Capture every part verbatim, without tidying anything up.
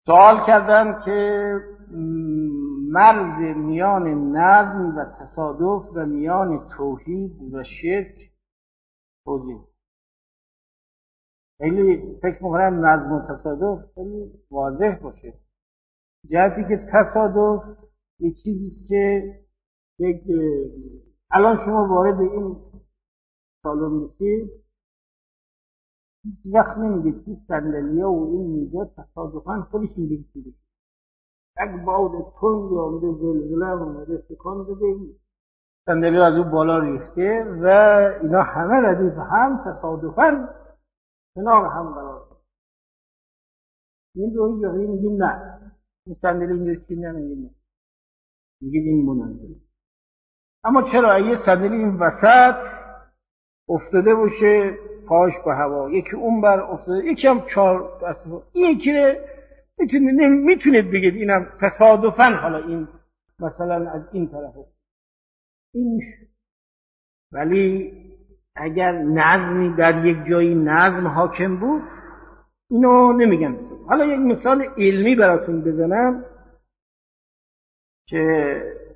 سوال کردن که مرز میان نظم و تصادف و میان توحید و شرک توضیح. خیلی فکر میکنم نظم و تصادف خیلی واضح باشه. جهتی که تصادف یه چیزی که یک الان شما وارد این سالن میشید، هیچ وقت نمیگید که صندلیه و این میزا تصادفاً خودش اینجوری شده. یک باد تند یا آمده زلزله آمده تکان داده، صندلیه از اون بالا ریخته و اینا همه ردیف هم تصادفاً کنار هم قرار داد. این رو هیچ وقتی میگیم نه، این صندلی اینجوری چی نمیگیم نه، میگید این منظره. اما چرا یه صندلی این وسط افتاده باشه پاش به هوا، یکی اون بر افتاده، یکی هم چهار دست، یکی میتونید میتونید بگید اینم تصادفاً حالا این مثلا از این طرف این. ولی اگر نظمی در یک جایی نظم حاکم بود اینو نمیگن. حالا یک مثال علمی براتون بزنم که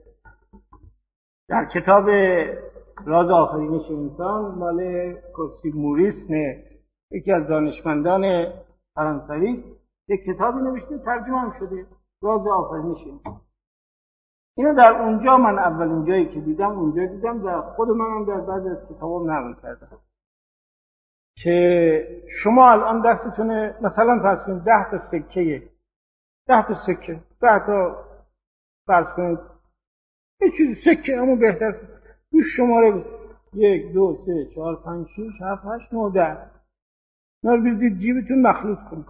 در کتاب راز آفرینش انسان مال کوسی موریس نه، یکی از دانشمندان فرانسوی، یک کتابی نوشته ترجمه هم شده، راز آفرینش انسان. اینو در اونجا من اولین جایی که دیدم اونجا دیدم، در خود منم در بعضی از کتابام نقل کردم که شما الان دستتونه مثلا فرض کنید ده تا سکه ده تا سکه ده تا فرض کنید یه چیز سکه همون بهتر تو شماره بس. یک دو سه چهار پنج شش هفت هشت نه ده اینا رو بزید جیبتون مخلوط کنید.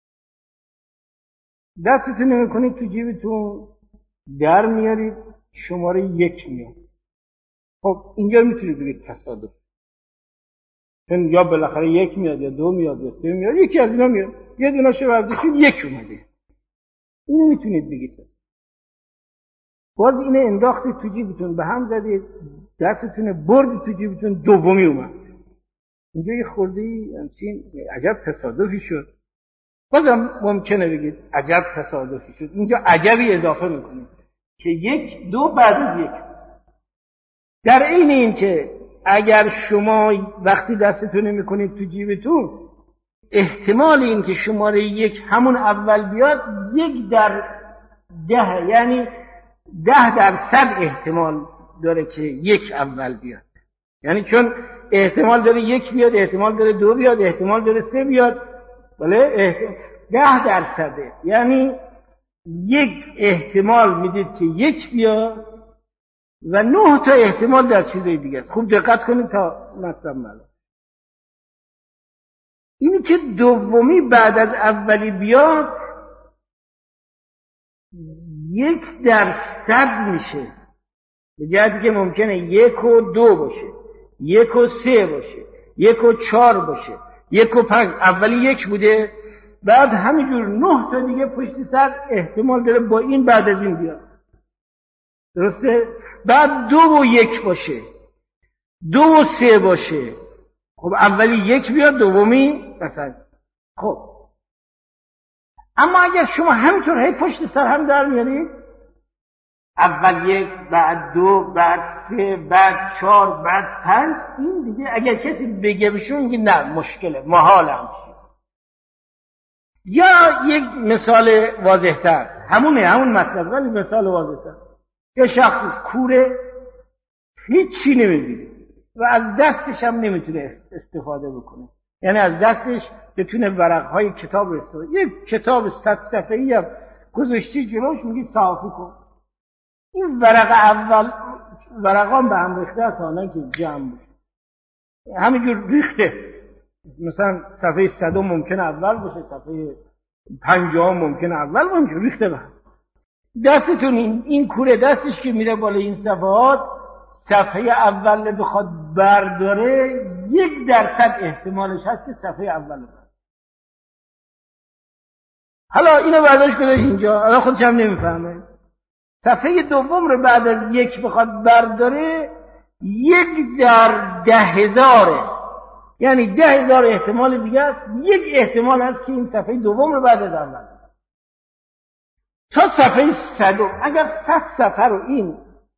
دستتون نمی کنید تو جیبتون در میارید شماره یک میاد. خب اینجا میتونید بگید تصادف، چون یا بالاخره یک میاد یا دو میاد یا سه میاد، یکی از اینا میاد، یه دونه‌شو برداشتید یک اومده. اینو میتونید بگید. باز اینو انداختید تو جیبتون به هم زدید، دستتون بردید تو جیبتون، دومی اومد. اینجا یه خورده‌ای همچین عجب تصادفی شد. بازم ممکنه بگید عجب تصادفی شد. اینجا عجبی اضافه میکنید که یک دو بعد از یک. در عین این که اگر شما وقتی دستتون میکنید تو جیبتون، احتمال این که شماره یک همون اول بیاد یک در ده، یعنی ده درصد احتمال داره که یک اول بیاد. یعنی چون احتمال داره یک بیاد، احتمال داره دو بیاد، احتمال داره سه بیاد، بله احتمال ده درصده، یعنی یک احتمال میدید که یک بیاد و نه تا احتمال در چیزای دیگه است. خوب دقت کنید تا مطلب معلوم. اینی که دومی بعد از اولی بیاد یک درصد میشه، به جهتی که ممکنه یک و دو باشه، یک و سه باشه، یک و چهار باشه، یک و پنج. اولی یک بوده، بعد همینجور نه تا دیگه پشت سر احتمال داره با این بعد از این بیاد، درسته؟ بعد دو و یک باشه، دو و سه باشه. خب اولی یک بیاد، دومی مثلا. خب اما اگر شما همینطور هی پشت سر هم در میارید، اول یک، بعد دو، بعد سه، بعد چهار، بعد پنج، این دیگه اگر کسی بگه بهشون میگه نه مشکله، محاله همشه. یا یک مثال واضح‌تر، همونه همون مطلب ولی مثال واضح‌تر. یه شخص کوره، هیچی نمی‌بینه و از دستش هم نمیتونه استفاده بکنه، یعنی از دستش بتونه ورق‌های کتاب رو استفاده. یک کتاب صد صفحه‌ای هم گذاشتی جلوش، میگی صافی کن. این ورق اول ورقام به هم ریخته تا نه که جمع بشه، همینجور ریخته. مثلا صفحه صدم ممکنه اول باشه، صفحه پنجاه ممکنه اول باشه، ریخته به هم. دستتون این, این کوره دستش که میره بالا این صفحات، صفحه اول بخواد برداره یک درصد احتمالش هست که صفحه اول برداره. حالا اینو برداشت کنه اینجا، حالا خودش هم نمیفهمه. صفحه دوم رو بعد از یک بخواد برداره یک در ده هزاره، یعنی ده هزار احتمال دیگه است. یک احتمال هست که این صفحه دوم رو بعد از اول. تا صفحه صدم اگر صد صفحه رو این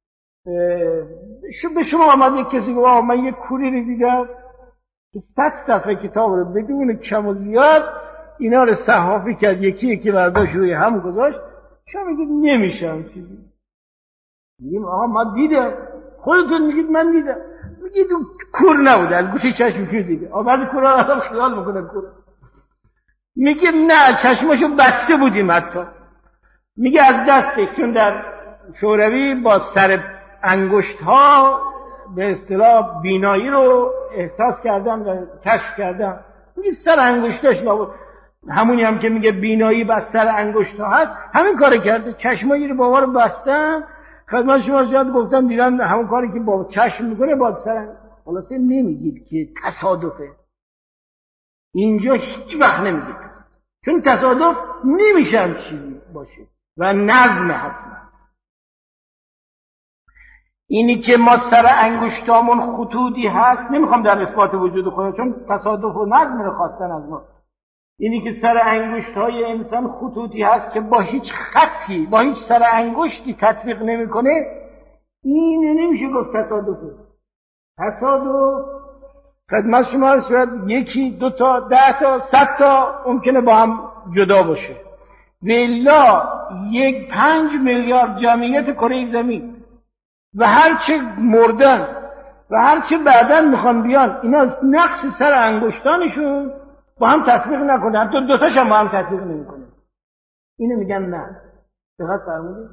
به شما آمد یک کسی گفت من یک کوری رو دیدم که صد صفحه کتاب رو بدون کم و زیاد اینا رو صحافی کرد، یکی یکی برداشت روی هم گذاشت، شما میگید نمیشم چیزی. میگیم آقا ما دیدم، خودتون میگید من دیدم، میگید کور نبوده، از گوشه چشم که دیده. آقا بعد کورا آدم خیال میکنه کور. میگیم نه چشماشو بسته بودیم حتی. میگه از دستش، چون در شوروی با سر انگشت ها به اصطلاح بینایی رو احساس کردن و کشف کردن. میگه سر انگشتش نبود، همونی هم که میگه بینایی بس سر انگشت ها هست، همین کار کرده. چشمایی رو بابا رو بستن، خدمت شما زیاد گفتم دیدن همون کاری که با چشم میکنه با سر. خلاصه نمیگید که تصادفه، اینجا هیچ وقت نمیگید، چون تصادف نمیشه هم چیزی باشه و نظم حتما. اینی که ما سر انگشتامون خطوطی هست، نمیخوام در اثبات وجود خدا، چون تصادف و نظم رو خواستن از ما. اینی که سر انگشت‌های انسان خطوطی هست که با هیچ خطی، با هیچ سر انگشتی تطبیق نمیکنه، این نمیشه گفت تصادفه. تصادف خدمت شما شاید یکی دو تا ده تا صد تا ممکنه با هم جدا باشه، والا یک پنج میلیارد جمعیت کره زمین و هرچه مردن و هرچه بعدن میخوان بیان، اینا نقش سر انگشتانشون با هم تطبیق نکنه، حتی دوتاش هم با هم تطبیق نمیکنه. اینو میگن نه. دقت فرمودید؟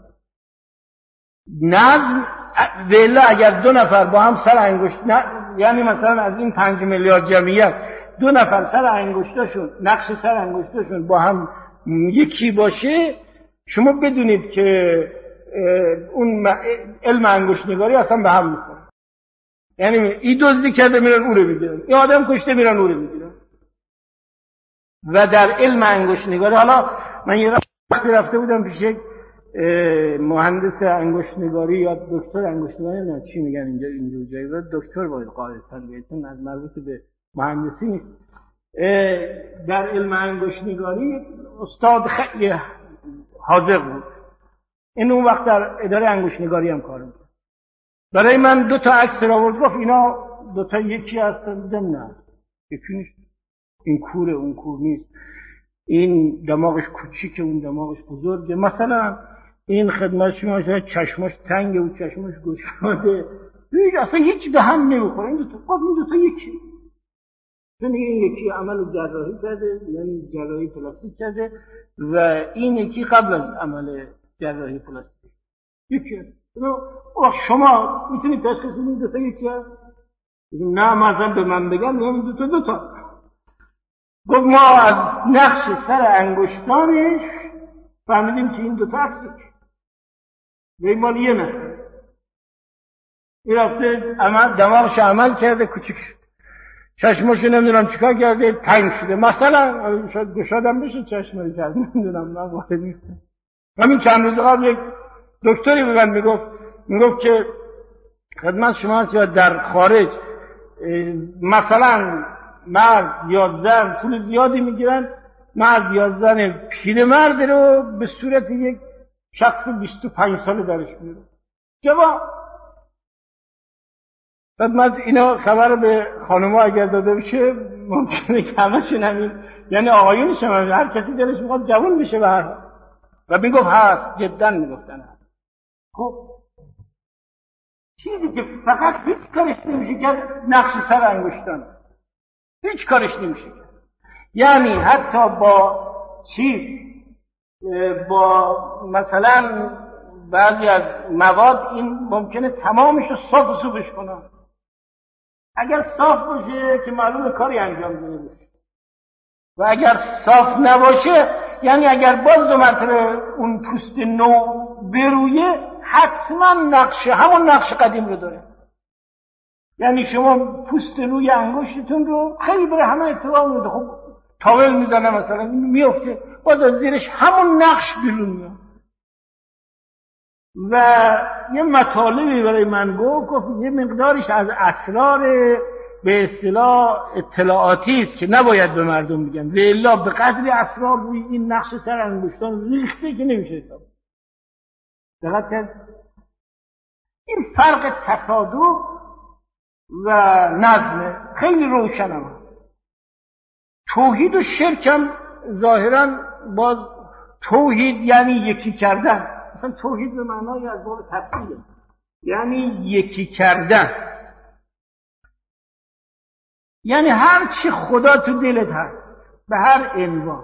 نظم والا اگر دو نفر با هم سر انگشت، یعنی مثلا از این پنج میلیارد جمعیت دو نفر سر انگشتاشون، نقش سر انگشتاشون با هم یکی باشه، شما بدونید که اون علم انگشت‌نگاری اصلا به هم میخوره. یعنی این دزدی کرده میرن اون رو میگیرن، این آدم کشته میرن اون رو میگیرن. و در علم انگشت‌نگاری، حالا من یه وقتی رفته بودم پیش یک مهندس انگشت‌نگاری یا دکتر انگشت‌نگاری، نه چی میگن اینجا اینجور جایی، و دکتر باید قاعدتاً بگن از مربوط به مهندسی نیست. در علم انگشت‌نگاری استاد خیلی حاضر بود. این اون وقت در اداره انگشت‌نگاری هم کار می‌کرد. برای من دو تا عکس را آورد، گفت اینا دو تا یکی هستن. دیدم نه، یکی نیست. این کوره، اون کور نیست. این دماغش کوچیکه، اون دماغش بزرگه. مثلا این خدمت شما شاید چشماش تنگه و چشماش گشاده، هیچ اصلا هیچ به هم نمیخوره. این دو تا، گفت این دو تا یکی. چون این یکی عمل جراحی کرده، یعنی جراحی پلاستیک کرده، و این یکی قبل از عمل جراحی پلاستیک. یکی هست. شما میتونید تشخیص بدید این دو تا یکی هست؟ نه مثلا به من بگم یعنی دو تا دو تا. گفت ما از نقش سر انگشتانش فهمیدیم که این دو تا هست. و این مال یه نفر. این رفته عمل دماغش عمل کرده، کوچیک شد. چشماشو نمیدونم چیکار کرده، تنگ شده. مثلا شاید گشادم بشه چشمایی کرد، نمیدونم، من وارد نیستم. همین چند روز قبل یک دکتری به من میگفت میگفت که خدمت شما هست یا در خارج مثلا مرد یا زن پول زیادی میگیرن، مرد یا زن پیرمرد رو به صورت یک شخص بیست و پنج ساله درش میاره. جواب خدمت اینا خبر به خانم‌ها اگر داده بشه ممکنه که همشون همین، یعنی آقایونش هم هر کسی دلش میخواد جوان بشه به هر حال. و میگفت هست، جدا میگفتن هست. خب چیزی که فقط هیچ کارش نمیشه کرد نقش سر انگشتان، هیچ کارش نمیشه کرد. یعنی حتی با چیز، با مثلا بعضی از مواد این ممکنه تمامش رو صاف و سوبش کنه. اگر صاف باشه که معلومه کاری انجام داده باشه، و اگر صاف نباشه یعنی اگر باز دو مرتبه اون پوست نو برویه حتما نقش همون نقش قدیم رو داره. یعنی شما پوست روی انگشتتون رو خیلی بره همه اتفاق میده، خب تاول میزنه مثلا میفته، باز از زیرش همون نقش بیرون میاد. و یه مطالبی برای من گفت، گفت یه مقدارش از اسرار به اصطلاح اطلاعاتی است که نباید به مردم بگن، و الا به قدری اسرار روی این نقش سر انگشتان ریخته که نمیشه حساب. دقت کرد؟ این فرق تصادف و نظم خیلی روشن هم. توحید و شرک هم ظاهرا باز توحید یعنی یکی کردن، مثلا توحید به معنای از باب تفصیل یعنی یکی کردن، یعنی هر چی خدا تو دلت هست به هر عنوان،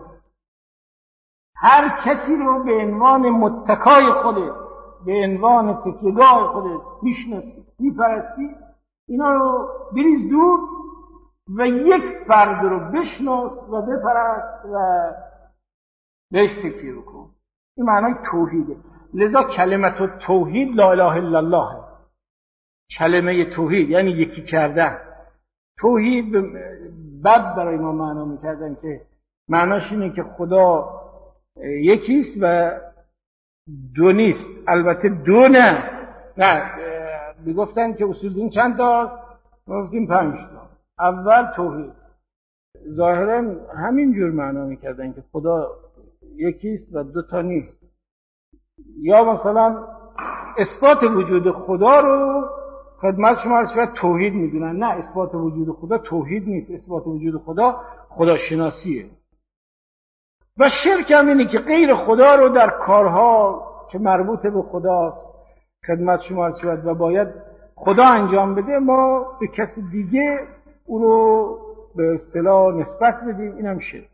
هر کسی رو به عنوان متکای خودت، به عنوان تکیهگاه خودت میشناسی، میپرستی، اینا رو بریز دور و یک فرد رو بشناس و بپرست و بهش تکیه بکن. این معنای توحیده. لذا کلمت توحید لا اله الا الله، کلمه توحید یعنی یکی کردن. توحید بد برای ما معنا میکردن که معناش اینه که خدا یکیست و دو نیست. البته دو نه، نه میگفتن که اصول دین چند تا؟ گفتیم پنج تا. اول توحید، ظاهرا همین جور معنا میکردن که خدا یکیست و دو تا نیست. یا مثلا اثبات وجود خدا رو خدمت شما از توحید میدونن. نه، اثبات وجود خدا توحید نیست، اثبات وجود خدا خداشناسیه. و شرک هم اینه که غیر خدا رو در کارها که مربوط به خداست خدمت شما از و باید خدا انجام بده، ما به کسی دیگه او رو به اصطلاح نسبت بدیم، اینم شرک.